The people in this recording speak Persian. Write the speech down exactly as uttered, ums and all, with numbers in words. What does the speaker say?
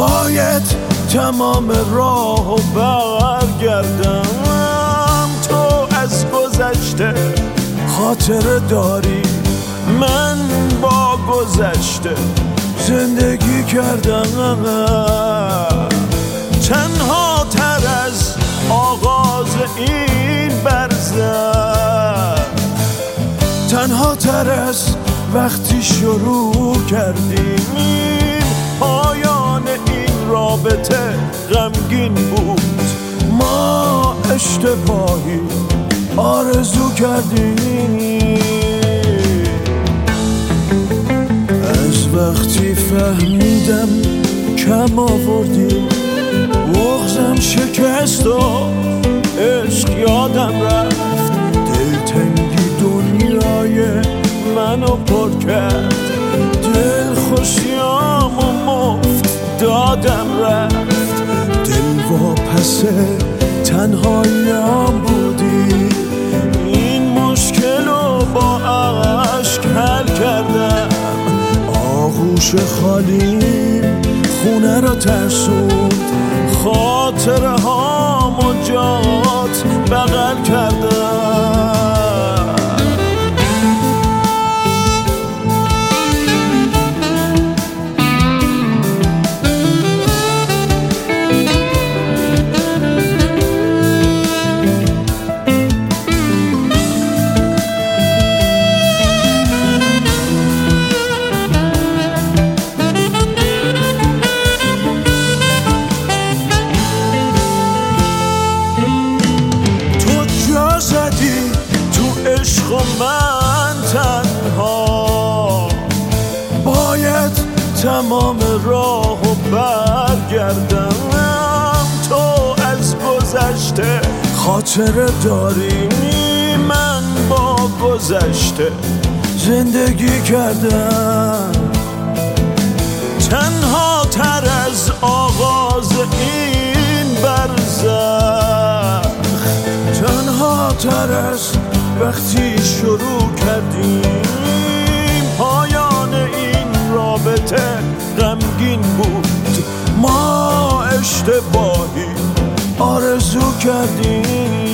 باید تمام راه و برگردم. تو از گذشته خاطره داری، من با گذشته زندگی کردم. تنها تر از آغاز این برزخ، تنها تر از وقتی شروع کردیم. پایان این رابطه غمگین بود، ما اشتباهی آرزو کردیم. از وقتی فهمیدم کم آوردی، بغضم شکست و عشق یادم رفت. دلتنگی دنیای منو پر کرد، دل خوشیام و مفت دادم رفت. دل واپس تنهاییام بودی، این مشکل رو با عشق حل کردم. آغوش خالیم خونه رو ترسوند، خاطره هامو جات بغل کردم. عشق و من تنها باید تمام راه و برگردم. تو از گذشته خاطره داری، من با گذشته زندگی کردم. تنها تر از آغاز این برزخ، تنها تر از وقتی شروع کردیم. پایان این رابطه غمگین بود، ما اشتباهی آرزو کردیم.